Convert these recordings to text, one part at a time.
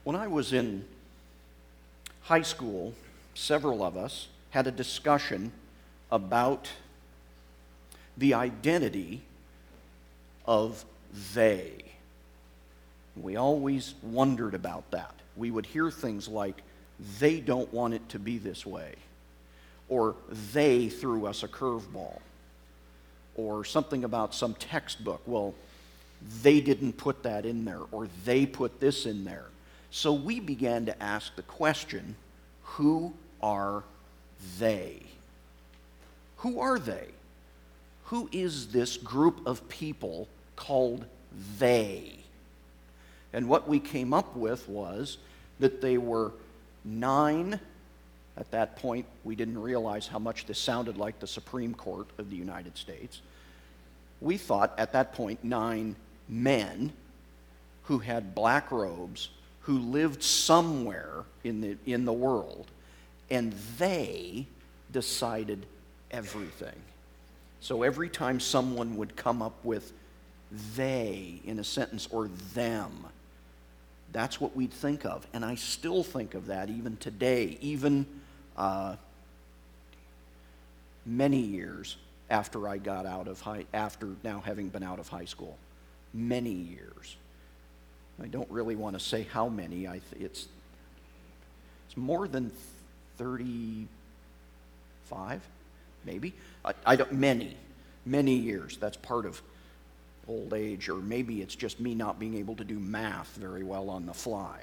When I was in high school, several of us had a discussion about the identity of they. We always wondered about that. We would hear things like, they don't want it to be this way, or they threw us a curveball, or something about some textbook. Well, they didn't put that in there, or they put this in there. So we began to ask the question, who are they? Who are they? Who is this group of people called they? And what we came up with was that they were 9. At that point, we didn't realize how much this sounded like the Supreme Court of the United States. We thought at that point 9 men who had black robes, who lived somewhere in the world, and they decided everything. So every time someone would come up with they in a sentence, or them, that's what we'd think of. And I still think of that even today, even many years after I got out of after now having been out of high school. Many years. I don't really want to say how many. It's more than 35, maybe. Many years. That's part of old age, or maybe it's just me not being able to do math very well on the fly.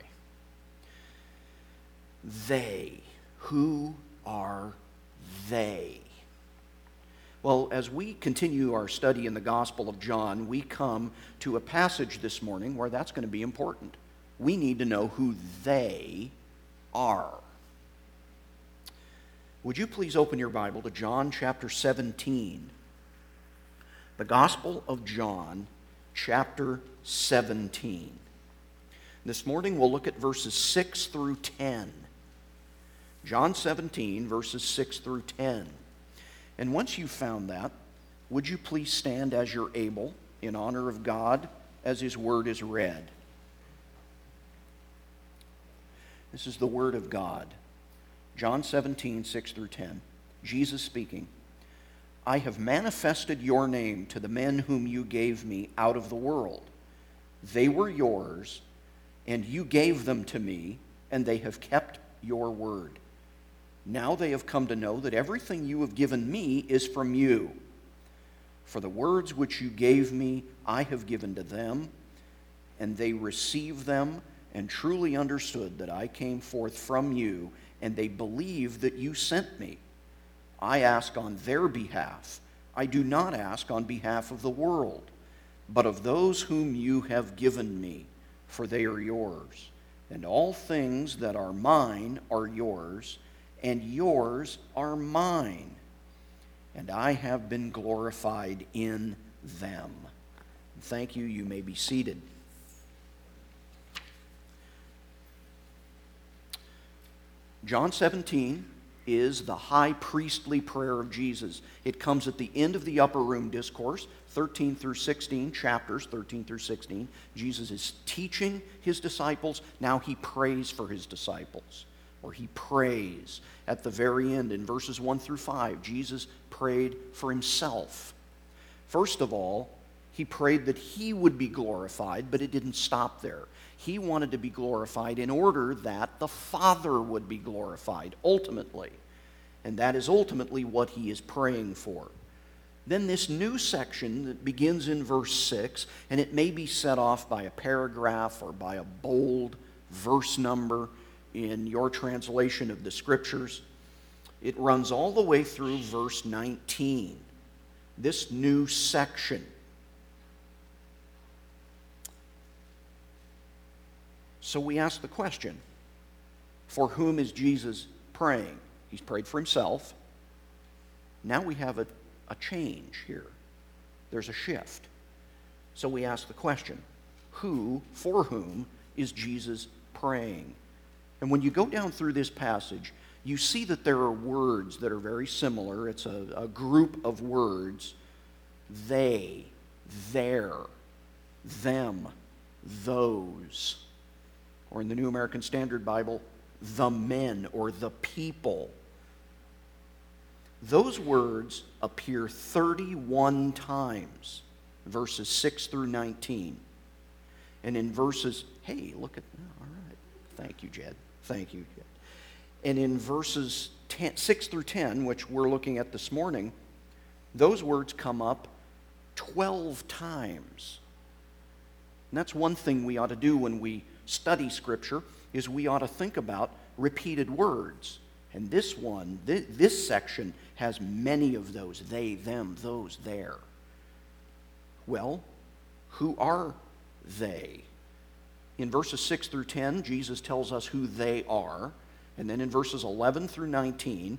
They. Who are they? Well, as we continue our study in the Gospel of John, we come to a passage this morning where that's going to be important. We need to know who they are. Would you please open your Bible to John chapter 17? The Gospel of John chapter 17. This morning we'll look at verses 6 through 10. John 17, verses 6 through 10. And once you've found that, would you please stand as you're able in honor of God as His Word is read. This is the Word of God. John 17, 6 through 10. Jesus speaking. I have manifested your name to the men whom you gave me out of the world. They were yours, and you gave them to me, and they have kept your word. Now they have come to know that everything you have given me is from you. For the words which you gave me, I have given to them, and they received them and truly understood that I came forth from you, and they believed that you sent me. I ask on their behalf. I do not ask on behalf of the world, but of those whom you have given me, for they are yours. And all things that are mine are yours, and yours are mine. And I have been glorified in them. Thank you. You may be seated. John 17 is the high priestly prayer of Jesus. It comes at the end of the upper room discourse, 13 through 16, chapters 13 through 16. Jesus is teaching his disciples. Now he prays for his disciples, or he prays at the very end in verses 1 through 5. Jesus prayed for himself. First of all, he prayed that he would be glorified, but it didn't stop there. He wanted to be glorified in order that the Father would be glorified ultimately. And that is ultimately what he is praying for. Then this new section that begins in verse 6, and it may be set off by a paragraph or by a bold verse number in your translation of the Scriptures. It runs all the way through verse 19. This new section. So we ask the question, for whom is Jesus praying? He's prayed for himself. Now we have a change here. There's a shift. So we ask the question, for whom is Jesus praying? And when you go down through this passage, you see that there are words that are very similar. It's a group of words. They, their, them, those. or in the New American Standard Bible, the men or the people. Those words appear 31 times, verses 6 through 19. And in verses, hey, look at, all right. Thank you, Jed. Thank you, Jed. And in verses 6 through 10, which we're looking at this morning, those words come up 12 times. And that's one thing we ought to do when we study Scripture, is we ought to think about repeated words. And this one, this section has many of those, they, them, those, there. Well, who are they? In verses 6 through 10, Jesus tells us who they are. And then in verses 11 through 19,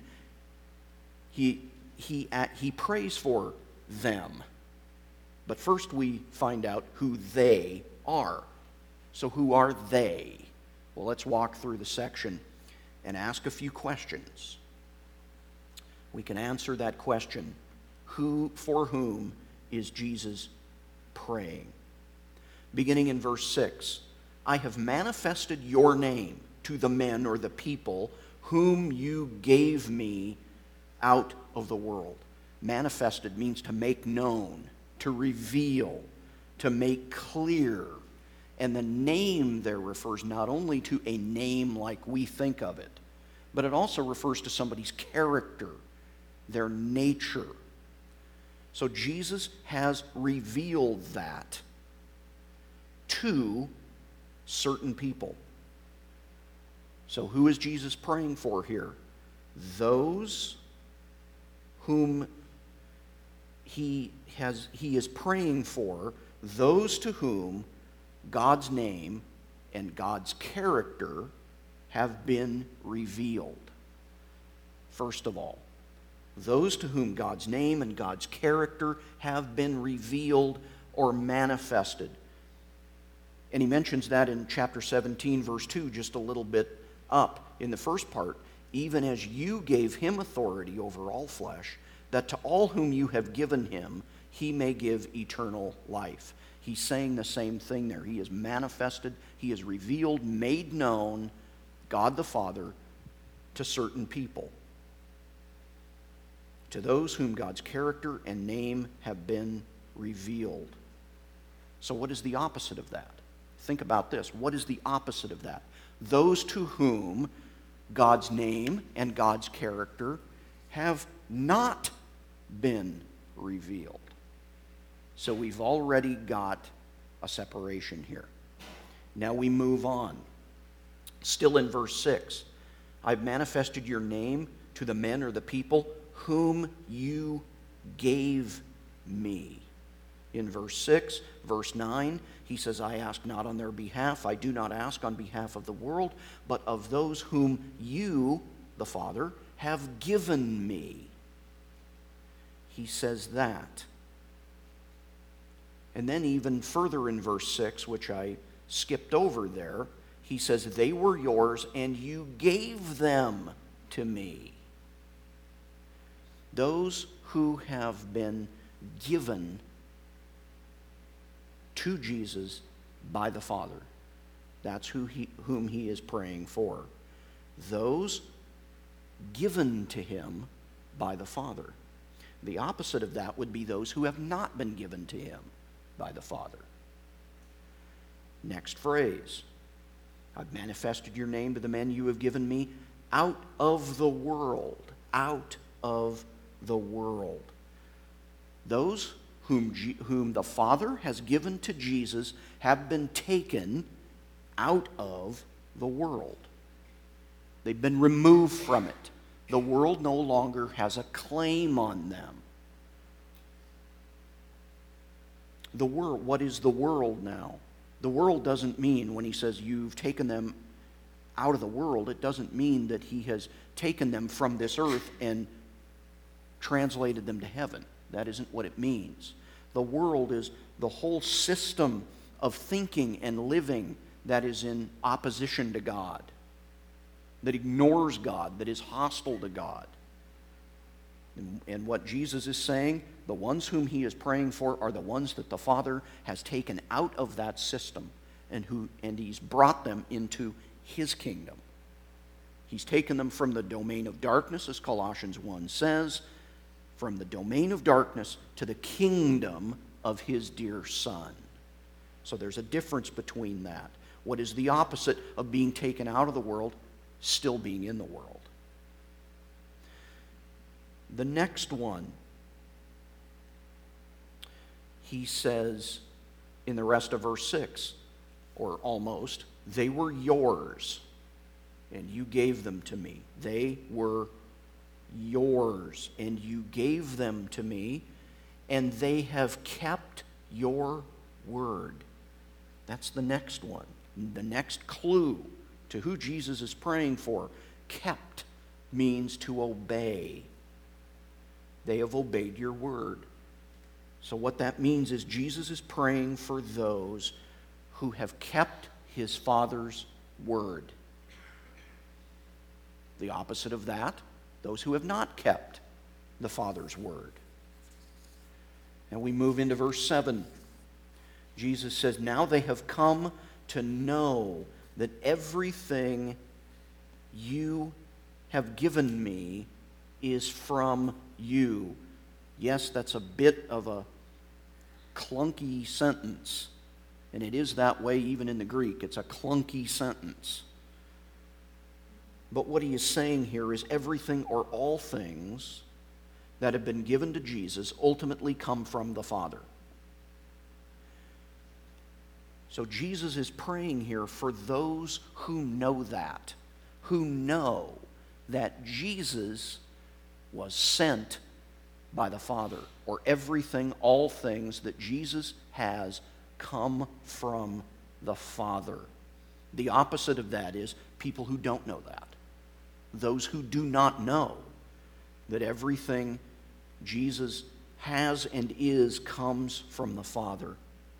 he prays for them. But first we find out who they are. So who are they? Well, let's walk through the section and ask a few questions. We can answer that question. For whom is Jesus praying? Beginning in verse 6, I have manifested your name to the men or the people whom you gave me out of the world. Manifested means to make known, to reveal, to make clear. And the name there refers not only to a name like we think of it, but it also refers to somebody's character, their nature. So Jesus has revealed that to certain people. So who is Jesus praying for here? Those whom he is praying for, those to whom God's name and God's character have been revealed. First of all, those to whom God's name and God's character have been revealed or manifested. And he mentions that in chapter 17, verse 2, just a little bit up in the first part. Even as you gave him authority over all flesh, that to all whom you have given him, he may give eternal life. He's saying the same thing there. He has manifested, he has revealed, made known God the Father to certain people. To those whom God's character and name have been revealed. So what is the opposite of that? Think about this. What is the opposite of that? Those to whom God's name and God's character have not been revealed. So we've already got a separation here. Now we move on. Still in verse 6, I've manifested your name to the men or the people whom you gave me. In verse 6, verse 9, he says, I ask not on their behalf, I do not ask on behalf of the world, but of those whom you, the Father, have given me. He says that. And then even further in verse 6, which I skipped over there, he says, they were yours and you gave them to me. Those who have been given to Jesus by the Father. That's whom he is praying for. Those given to him by the Father. The opposite of that would be those who have not been given to him by the Father. Next phrase. I've manifested your name to the men you have given me out of the world. Out of the world. Those whom the Father has given to Jesus have been taken out of the world. They've been removed from it. The world no longer has a claim on them. The world, what is the world now? The world doesn't mean, when he says you've taken them out of the world, it doesn't mean that he has taken them from this earth and translated them to heaven. That isn't what it means. The world is the whole system of thinking and living that is in opposition to God, that ignores God, that is hostile to God. And what Jesus is saying, the ones whom he is praying for are the ones that the Father has taken out of that system, and he's brought them into his kingdom. He's taken them from the domain of darkness, as Colossians 1 says, from the domain of darkness to the kingdom of his dear Son. So there's a difference between that. What is the opposite of being taken out of the world? Still being in the world. The next one, he says in the rest of verse 6, or almost, they were yours, and you gave them to me. They were yours, and you gave them to me, and they have kept your word. That's the next one. The next clue to who Jesus is praying for. Kept means to obey. They have obeyed your word. So what that means is Jesus is praying for those who have kept his Father's word. The opposite of that, those who have not kept the Father's word. And we move into verse 7. Jesus says, now they have come to know that everything you have given me is from you. Yes, that's a bit of a clunky sentence, and it is that way even in the Greek. It's a clunky sentence. But what he is saying here is everything or all things that have been given to Jesus ultimately come from the Father. So Jesus is praying here for those who know that, who know that Jesus was sent by the Father, or everything, all things that Jesus has come from the Father. The opposite of that is people who don't know that. Those who do not know that everything Jesus has and is comes from the Father.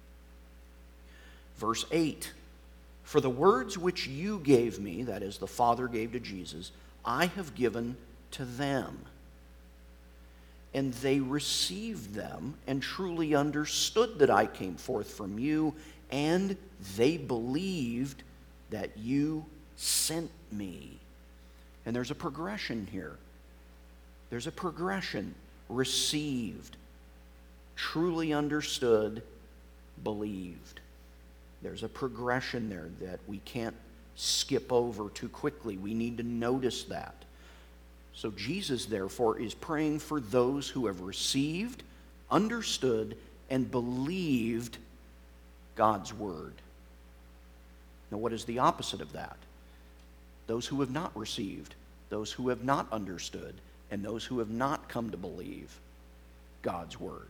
Verse 8, for the words which you gave me, that is, the Father gave to Jesus, I have given to them. And they received them and truly understood that I came forth from you, and they believed that you sent me. And there's a progression here. There's a progression. Received, truly understood, believed. There's a progression there that we can't skip over too quickly. We need to notice that. So Jesus, therefore, is praying for those who have received, understood, and believed God's word. Now, what is the opposite of that? Those who have not received, those who have not understood, and those who have not come to believe God's word.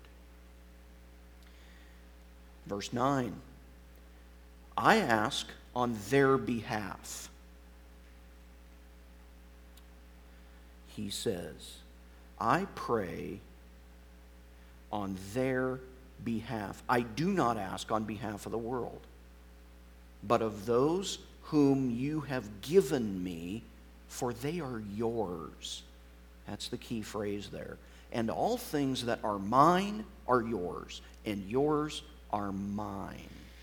Verse 9, I ask on their behalf. He says, I pray on their behalf. I do not ask on behalf of the world, but of those whom you have given me, for they are yours. That's the key phrase there. And all things that are mine are yours, and yours are mine.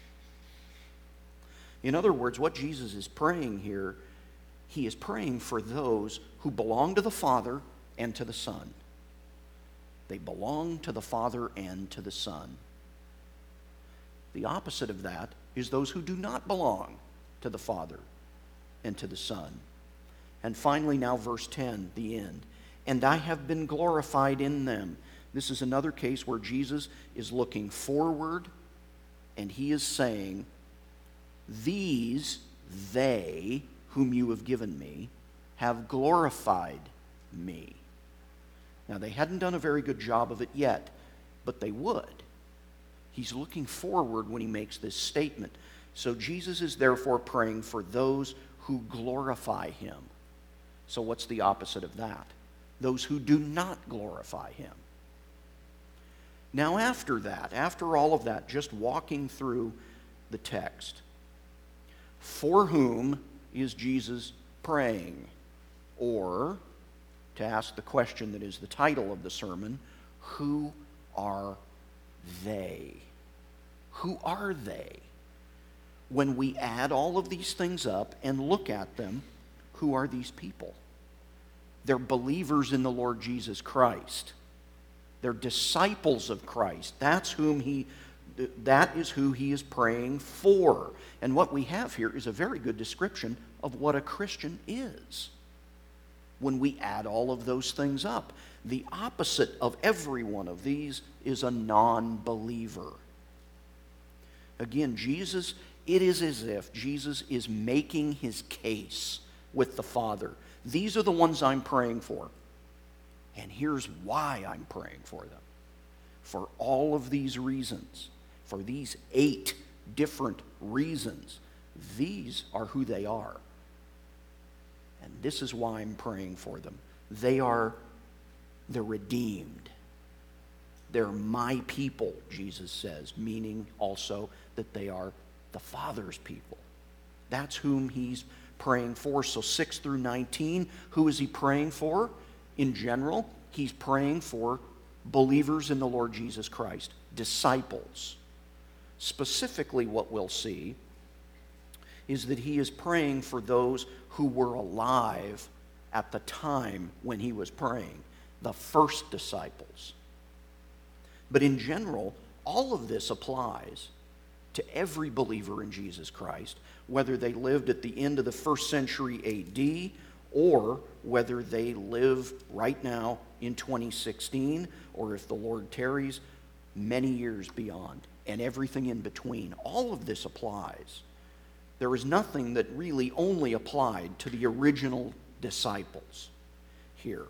In other words, what Jesus is praying here, he is praying for those who belong to the Father and to the Son. They belong to the Father and to the Son. The opposite of that is those who do not belong to the Father and to the Son. And finally, now verse 10, the end. And I have been glorified in them. This is another case where Jesus is looking forward, and he is saying, these, they, whom you have given me, have glorified me. Now, they hadn't done a very good job of it yet, but they would. He's looking forward when he makes this statement. So Jesus is therefore praying for those who glorify him. So what's the opposite of that? Those who do not glorify him. Now after that, after all of that, just walking through the text, for whom is Jesus praying? Or, to ask the question that is the title of the sermon, who are they? Who are they? when we add all of these things up and look at them, who are these people? They're believers in the Lord Jesus Christ. They're disciples of Christ. That is who he is praying for. And what we have here is a very good description of what a Christian is. When we add all of those things up, the opposite of every one of these is a non-believer. Again, it is as if Jesus is making his case with the Father. These are the ones I'm praying for. And here's why I'm praying for them. For all of these reasons, for these 8 different reasons, these are who they are. And this is why I'm praying for them. They're redeemed. They're my people, Jesus says, meaning also that they are the Father's people. That's whom he's praying for. So 6 through 19, who is he praying for? In general, he's praying for believers in the Lord Jesus Christ, disciples. Specifically, what we'll see is that he is praying for those who were alive at the time when he was praying, the first disciples. But in general, all of this applies to every believer in Jesus Christ, whether they lived at the end of the 1st century A.D. or whether they live right now in 2016, or if the Lord tarries, many years beyond, and everything in between. All of this applies. There is nothing that really only applied to the original disciples here.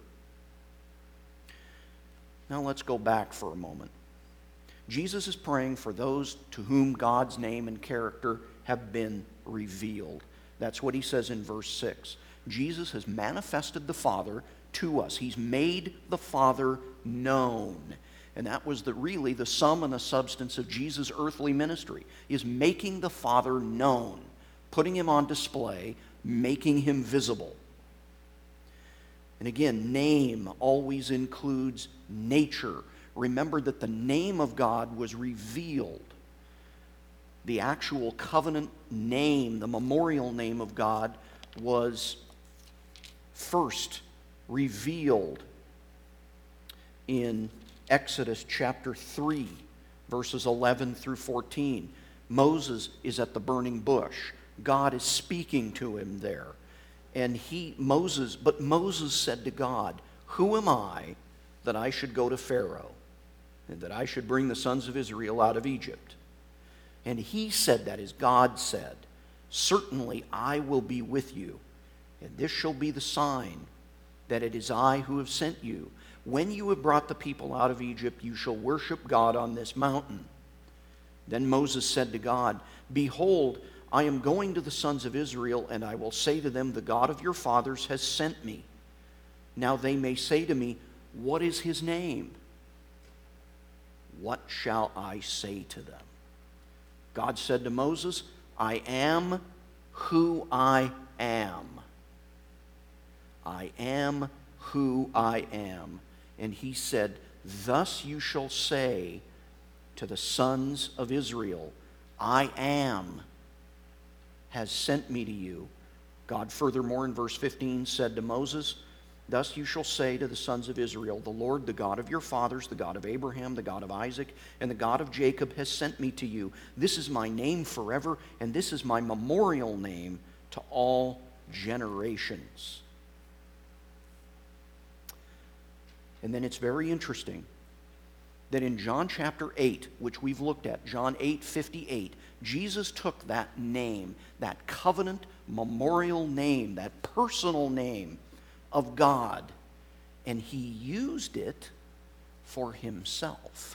Now let's go back for a moment. Jesus is praying for those to whom God's name and character have been revealed. That's what he says in verse 6. Jesus has manifested the Father to us. He's made the Father known. And that was really the sum and the substance of Jesus' earthly ministry, is making the Father known, putting him on display, making him visible. And again, name always includes nature. Remember that the name of God was revealed. The actual covenant name, the memorial name of God, was first revealed in Exodus chapter 3, verses 11 through 14. Moses is at the burning bush. God is speaking to him there. And Moses said to God, "Who am I that I should go to Pharaoh, and that I should bring the sons of Israel out of Egypt?" And he said that, as God said, "Certainly I will be with you, and this shall be the sign that it is I who have sent you. When you have brought the people out of Egypt, you shall worship God on this mountain." Then Moses said to God, "Behold, I am going to the sons of Israel, and I will say to them, the God of your fathers has sent me. Now they may say to me, what is his name? What shall I say to them?" God said to Moses, "I am who I am. I am who I am." And he said, "Thus you shall say to the sons of Israel, I am has sent me to you." God furthermore in verse 15 said to Moses, "Thus you shall say to the sons of Israel, the Lord, the God of your fathers, the God of Abraham, the God of Isaac, and the God of Jacob has sent me to you. This is my name forever, and this is my memorial name to all generations." And then it's very interesting that in John chapter 8, which we've looked at, John 8:58, Jesus took that name, that covenant memorial name, that personal name of God, and he used it for himself.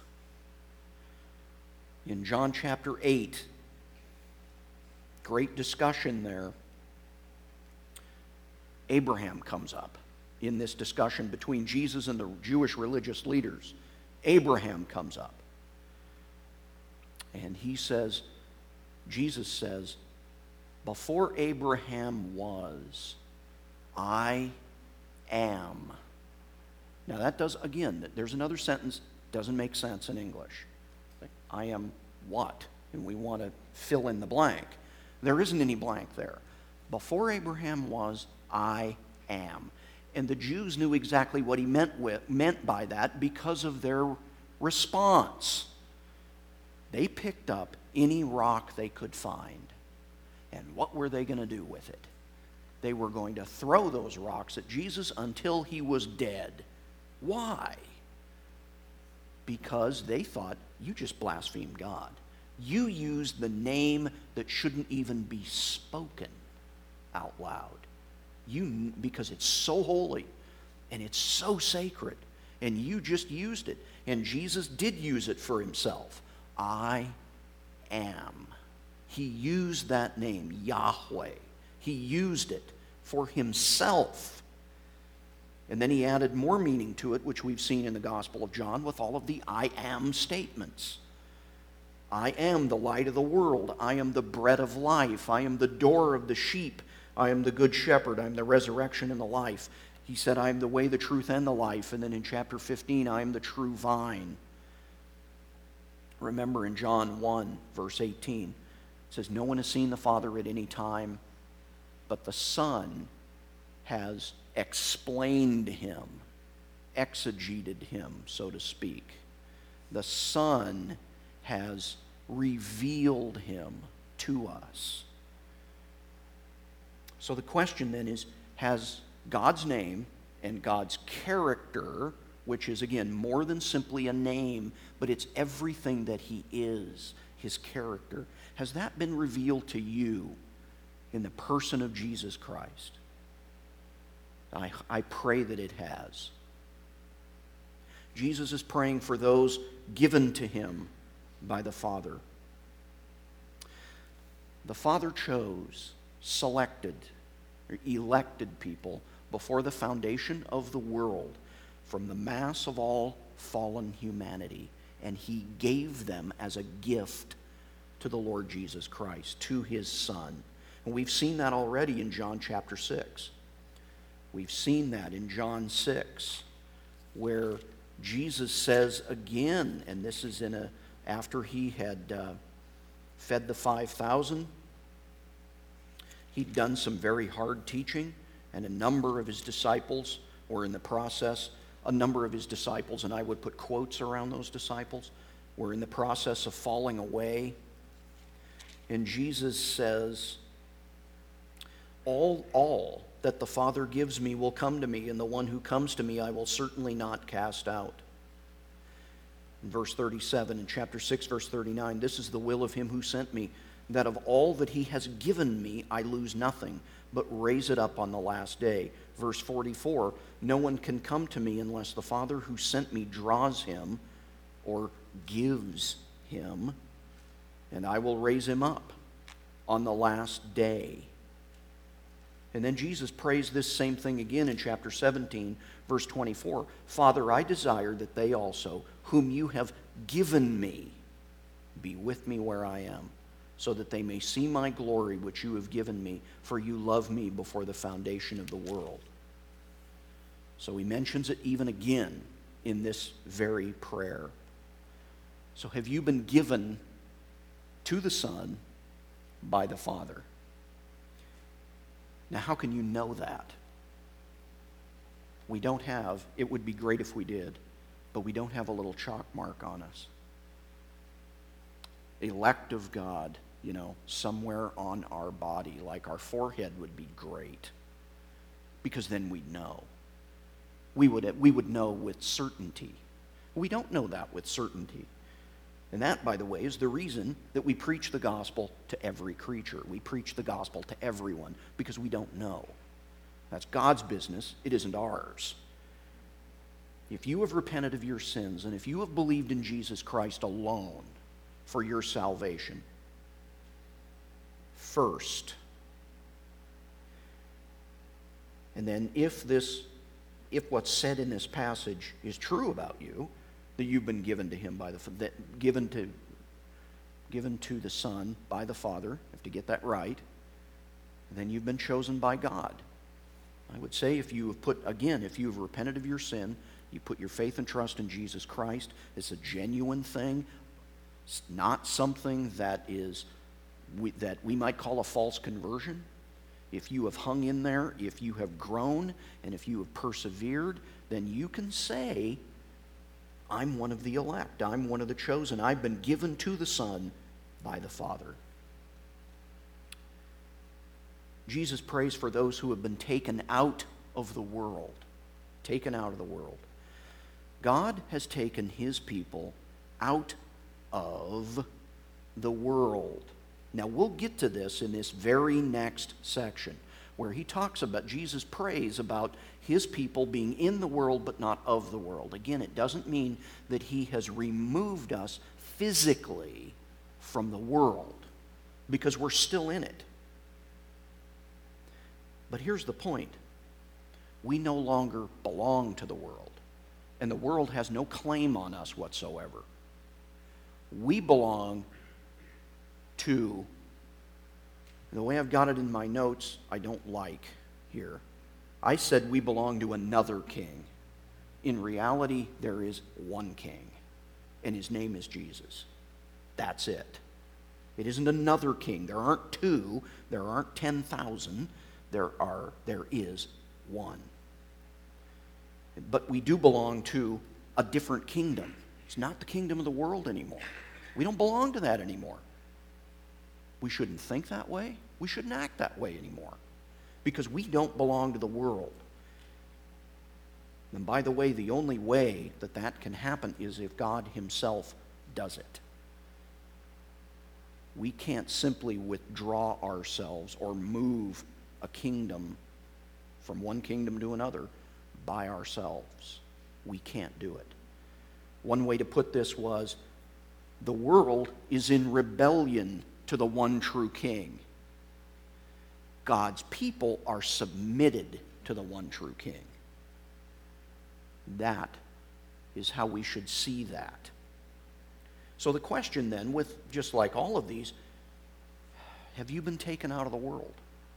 In John chapter 8, great discussion there. Abraham comes up in this discussion between Jesus and the Jewish religious leaders. Abraham comes up. And he says, Jesus says, "Before Abraham was, I am." Now that does, again, there's another sentence, doesn't make sense in English. I am what? And we want to fill in the blank. There isn't any blank there. Before Abraham was, I am. And the Jews knew exactly what he meant by that because of their response. They picked up any rock they could find. And what were they going to do with it? They were going to throw those rocks at Jesus until he was dead. Why? Because they thought, you just blasphemed God. You used the name that shouldn't even be spoken out loud. Because it's so holy and it's so sacred, and you just used it. And Jesus did use it for himself. I am. He used that name, Yahweh. He used it for himself. And then he added more meaning to it, which we've seen in the Gospel of John with all of the I am statements. I am the light of the world. I am the bread of life. I am the door of the sheep. I am the good shepherd. I am the resurrection and the life. He said, I am the way, the truth, and the life. And then in chapter 15, I am the true vine. Remember in John 1, verse 18, it says, no one has seen the Father at any time, but the Son has explained him, exegeted him, so to speak. The Son has revealed him to us. So the question then is, has God's name and God's character, which is again more than simply a name, but it's everything that he is, his character, has that been revealed to you in the person of Jesus Christ? I pray that it has. Jesus is praying for those given to him by the Father. The Father chose, selected, or elected people before the foundation of the world from the mass of all fallen humanity, and he gave them as a gift to the Lord Jesus Christ, to his Son. And we've seen that already in John chapter 6. We've seen that in John 6, where Jesus says again, and this is after he had fed the 5,000, he'd done some very hard teaching, and a number of his disciples were in the process. A number of his disciples, and I would put quotes around those disciples, were in the process of falling away. And Jesus says, all that the Father gives me will come to me, and the one who comes to me I will certainly not cast out. In verse 37, in chapter 6, verse 39, this is the will of him who sent me, that of all that he has given me I lose nothing, but raise it up on the last day. Verse 44, no one can come to me unless the Father who sent me draws him or gives him, and I will raise him up on the last day. And then Jesus prays this same thing again in chapter 17, verse 24. Father, I desire that they also, whom you have given me, be with me where I am, so that they may see my glory which you have given me, for you loved me before the foundation of the world. So he mentions it even again in this very prayer. So have you been given to the Son by the Father? Now, how can you know that? We don't have, it would be great if we did, but we don't have a little chalk mark on us. Elect of God, somewhere on our body, like our forehead would be great, because then we'd know. We would know with certainty. We don't know that with certainty. And that, by the way, is the reason that we preach the gospel to every creature. We preach the gospel to everyone because we don't know. That's God's business. It isn't ours. If you have repented of your sins and if you have believed in Jesus Christ alone for your salvation, first, and then if what's said in this passage is true about you, that you've been given to him given to the Son by the Father, you have to get that right, then you've been chosen by God. I would say if you have repented of your sin, you put your faith and trust in Jesus Christ, it's a genuine thing. It's not something that is that we might call a false conversion, if you have hung in there, if you have grown, and if you have persevered, then you can say, I'm one of the elect. I'm one of the chosen. I've been given to the Son by the Father. Jesus prays for those who have been taken out of the world. Taken out of the world. God has taken his people out of the world. Now, we'll get to this in this very next section, where he talks about, Jesus prays about his people being in the world but not of the world. Again, it doesn't mean that he has removed us physically from the world, because we're still in it. But here's the point. We no longer belong to the world, and the world has no claim on us whatsoever. We belong to, the way I've got it in my notes, I don't like here. I said we belong to another king. In reality, there is one king, and his name is Jesus. That's it. It isn't another king. There aren't two. There aren't 10,000. There is one. But we do belong to a different kingdom. It's not the kingdom of the world anymore. We don't belong to that anymore. We shouldn't think that way. We shouldn't act that way anymore, because we don't belong to the world. And by the way, the only way that that can happen is if God himself does it. We can't simply withdraw ourselves or move a kingdom from one kingdom to another by ourselves. We can't do it. One way to put this was, the world is in rebellion to the one true king. God's people are submitted to the one true king. That is how we should see that. So the question then, with just like all of these, have you been taken out of the world?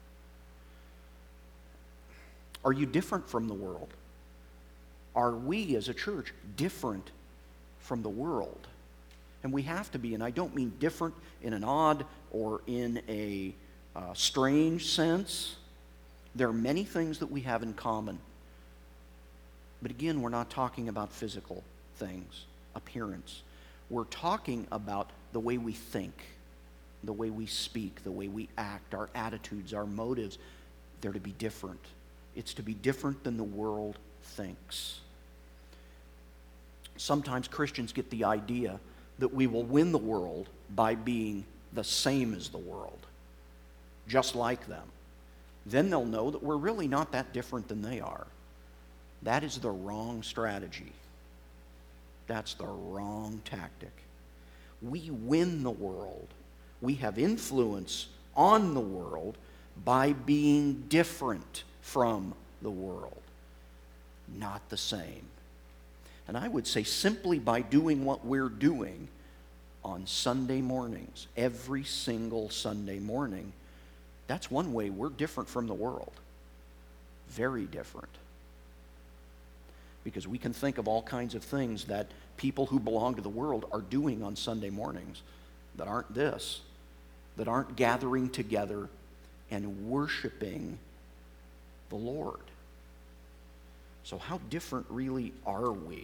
Are you different from the world? Are we as a church different from the world? And we have to be, and I don't mean different in an odd or in a strange sense. There are many things that we have in common. But again, we're not talking about physical things, appearance. We're talking about the way we think, the way we speak, the way we act, our attitudes, our motives. They're to be different. It's to be different than the world thinks. Sometimes Christians get the idea that we will win the world by being the same as the world, just like them. Then they'll know that we're really not that different than they are. That is the wrong strategy. That's the wrong tactic. We win the world. We have influence on the world by being different from the world, not the same. And I would say simply by doing what we're doing on Sunday mornings, every single Sunday morning, that's one way we're different from the world. Very different. Because we can think of all kinds of things that people who belong to the world are doing on Sunday mornings that aren't this, that aren't gathering together and worshiping the Lord. So how different really are we?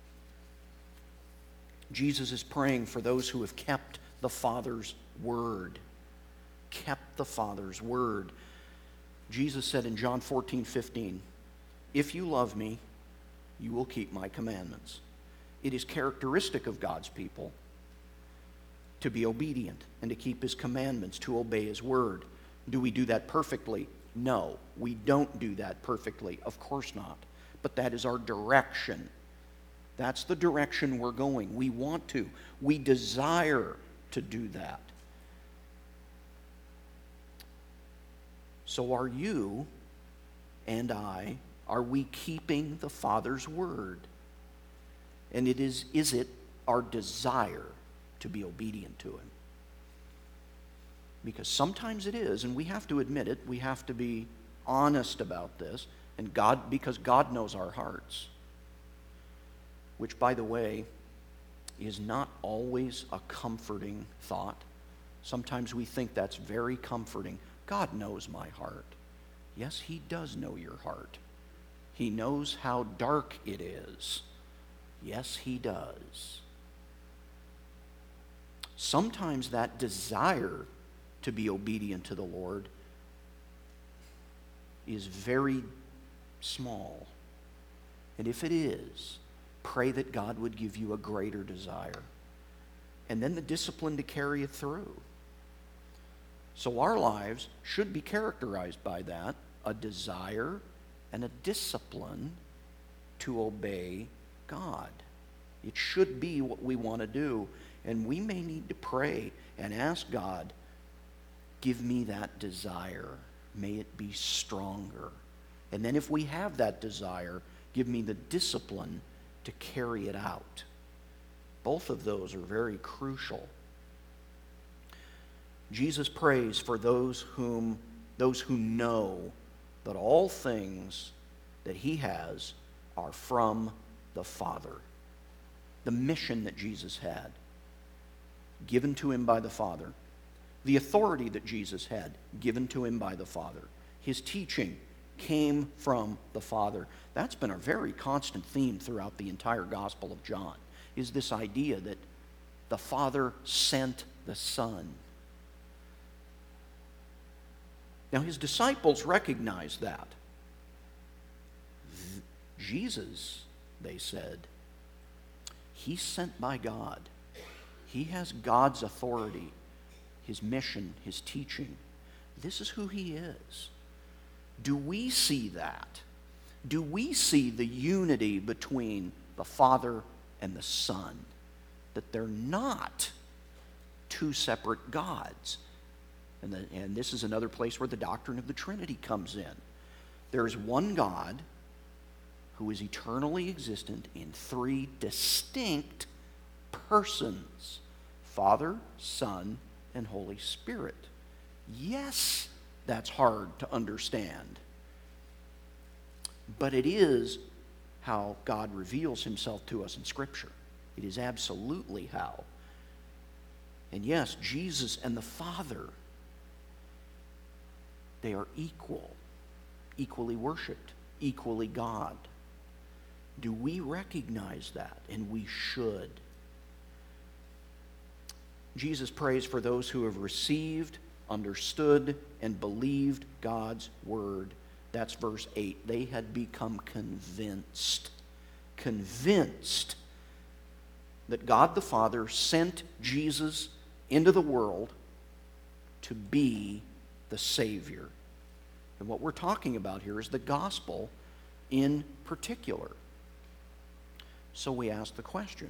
Jesus is praying for those who have kept the Father's word. Kept the Father's word. Jesus said in John 14:15, "If you love me, you will keep my commandments." It is characteristic of God's people to be obedient and to keep his commandments, to obey his word. Do we do that perfectly? No, we don't do that perfectly. Of course not. But that is our direction. That's the direction we're going. We want to. We desire to do that. So are you and I, are we keeping the Father's word? And is it our desire to be obedient to him? Because sometimes it is, and we have to admit it. We have to be honest about this, and because God knows our hearts. Which, by the way, is not always a comforting thought. Sometimes we think that's very comforting. God knows my heart. Yes, He does know your heart. He knows how dark it is. Yes, He does. Sometimes that desire to be obedient to the Lord is very small. And if it is, pray that God would give you a greater desire. And then the discipline to carry it through. So our lives should be characterized by that, a desire and a discipline to obey God. It should be what we want to do. And we may need to pray and ask God, give me that desire. May it be stronger. And then if we have that desire, give me the discipline to carry it out. Both of those are very crucial. Jesus prays for those who know that all things that He has are from the Father. The mission that Jesus had, given to Him by the Father. The authority that Jesus had, given to Him by the Father. His teaching came from the Father. That's been a very constant theme throughout the entire Gospel of John, is this idea that the Father sent the Son. Now, His disciples recognized that. Jesus, they said, He's sent by God. He has God's authority, His mission, His teaching. This is who He is. Do we see that? Do we see the unity between the Father and the Son? That they're not two separate gods. And this is another place where the doctrine of the Trinity comes in. There is one God who is eternally existent in three distinct persons: Father, Son, and Holy Spirit. Yes, that's hard to understand. But it is how God reveals Himself to us in Scripture. It is absolutely how. And yes, Jesus and the Father, they are equal, equally worshiped, equally God. Do we recognize that? And we should. Jesus prays for those who have received, understood, and believed God's word. That's verse 8. They had become convinced that God the Father sent Jesus into the world to be the Savior. And what we're talking about here is the gospel in particular. So we ask the question,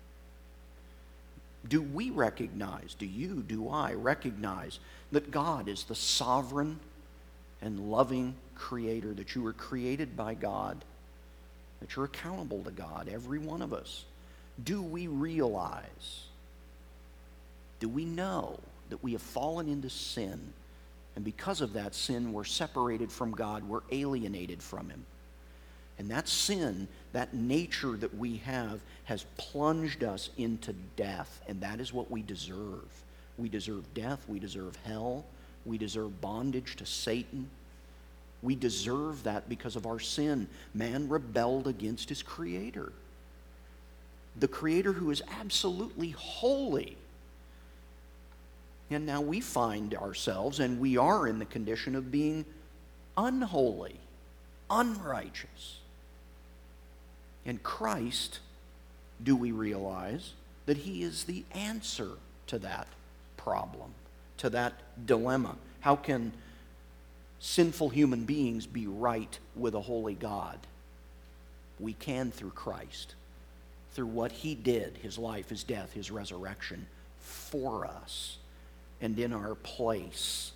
do we recognize, do I recognize that God is the sovereign and loving creator, that you were created by God, that you're accountable to God, every one of us? Do we realize, do we know that we have fallen into sin, and because of that sin we're separated from God, we're alienated from Him? And that sin, that nature that we have, has plunged us into death, and that is what we deserve. We deserve death, we deserve hell, we deserve bondage to Satan. We deserve that because of our sin. Man rebelled against his Creator. The Creator who is absolutely holy. And now we find ourselves, and we are in the condition of being unholy, unrighteous. And Christ, do we realize that He is the answer to that problem, to that dilemma? How can sinful human beings be right with a holy God? We can through Christ, through what He did, His life, His death, His resurrection, for us and in our place.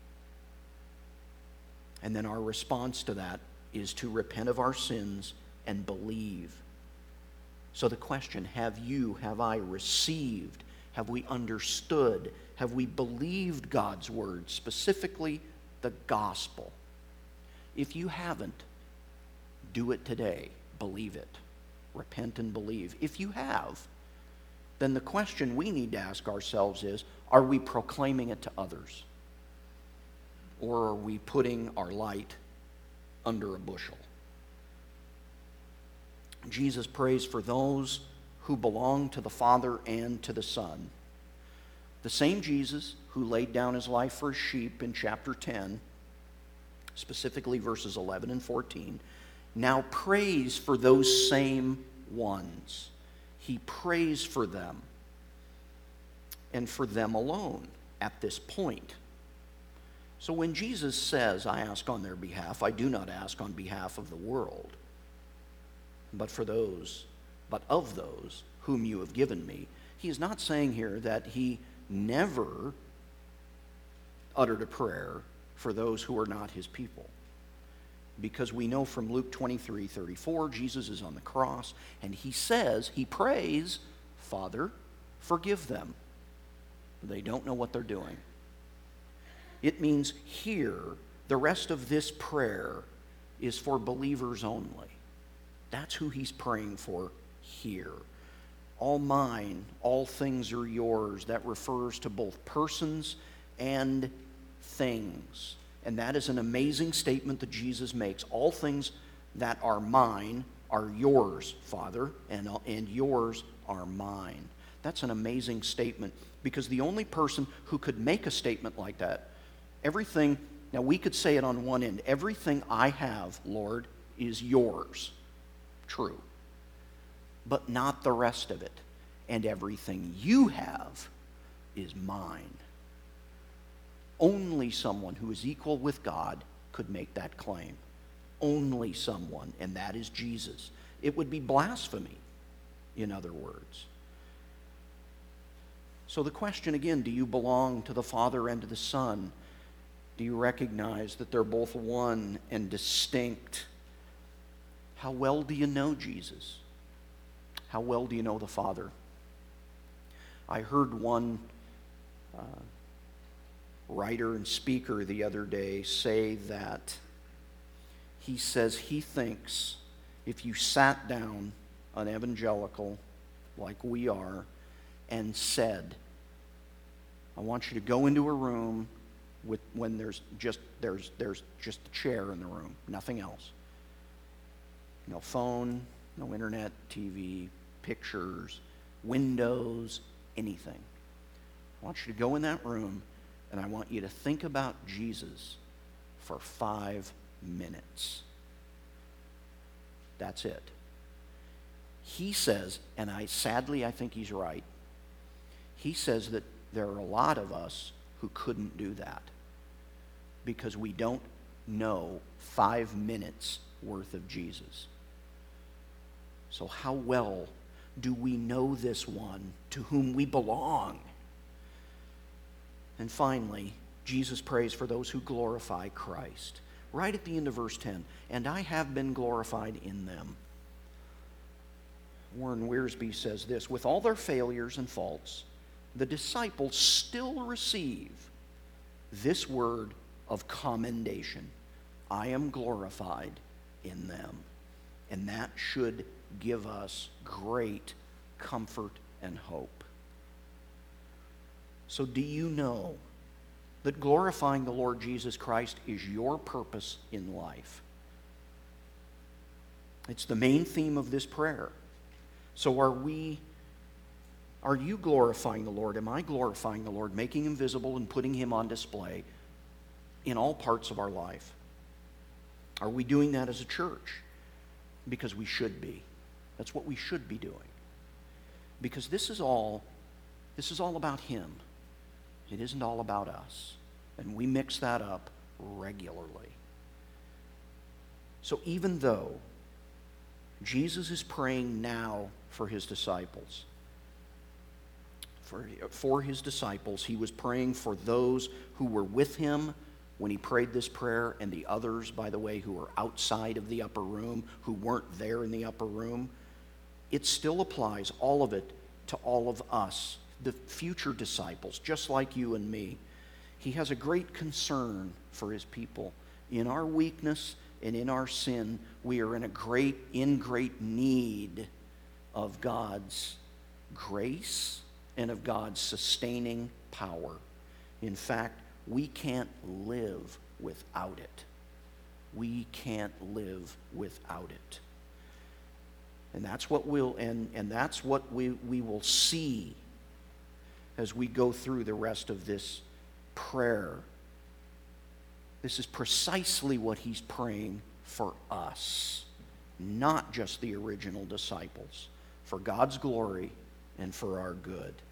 And then our response to that is to repent of our sins and believe. So the question, have I received, have we understood, have we believed God's word, specifically the gospel? If you haven't, do it today. Believe it. Repent and believe. If you have, then the question we need to ask ourselves is, are we proclaiming it to others? Or are we putting our light under a bushel? Jesus prays for those who belong to the Father and to the Son. The same Jesus who laid down his life for his sheep in chapter 10, specifically verses 11 and 14, now prays for those same ones. He prays for them and for them alone at this point. So when Jesus says, I ask on their behalf, I do not ask on behalf of the world, but of those whom you have given me. He is not saying here that he never uttered a prayer for those who are not his people. Because we know from Luke 23:34, Jesus is on the cross, and he prays, Father, forgive them. They don't know what they're doing. It means here, the rest of this prayer is for believers only. That's who he's praying for here. All mine, all things are yours. That refers to both persons and things. And that is an amazing statement that Jesus makes. All things that are mine are yours, Father, and yours are mine. That's an amazing statement, because the only person who could make a statement like that, everything, now we could say it on one end, everything I have, Lord, is yours. True. But not the rest of it. And everything you have is mine. Only someone who is equal with God could make that claim. Only someone, and that is Jesus. It would be blasphemy, in other words. So the question again, do you belong to the Father and to the Son? Do you recognize that they're both one and distinct? How well do you know Jesus? How well do you know the Father? I heard one writer and speaker the other day say that he says he thinks if you sat down an evangelical like we are and said, I want you to go into a room when there's just a chair in the room, nothing else. No phone, no internet, TV, pictures, windows, anything. I want you to go in that room and I want you to think about Jesus for 5 minutes. That's it. He says, and I think he's right, he says that there are a lot of us who couldn't do that because we don't know 5 minutes worth of Jesus. So how well do we know this one to whom we belong? And finally, Jesus prays for those who glorify Christ. Right at the end of verse 10, and I have been glorified in them. Warren Wiersbe says this, with all their failures and faults, the disciples still receive this word of commendation. I am glorified in them. And that should give us great comfort and hope. So do you know that glorifying the Lord Jesus Christ is your purpose in life? It's the main theme of this prayer. So are you glorifying the Lord? Am I glorifying the Lord, making him visible and putting him on display in all parts of our life? Are we doing that as a church? Because we should be. That's what we should be doing. Because this is all about him. It isn't all about us. And we mix that up regularly. So even though Jesus is praying now for his disciples, for his disciples, he was praying for those who were with him when he prayed this prayer, and the others, by the way, who were outside of the upper room, who weren't there in the upper room. It still applies, all of it, to all of us, the future disciples, just like you and me. He has a great concern for his people. In our weakness and in our sin, we are in great need of God's grace and of God's sustaining power. In fact, we can't live without it. We can't live without it. And that's what we will see as we go through the rest of this prayer. This is precisely what he's praying for us, not just the original disciples, for God's glory and for our good.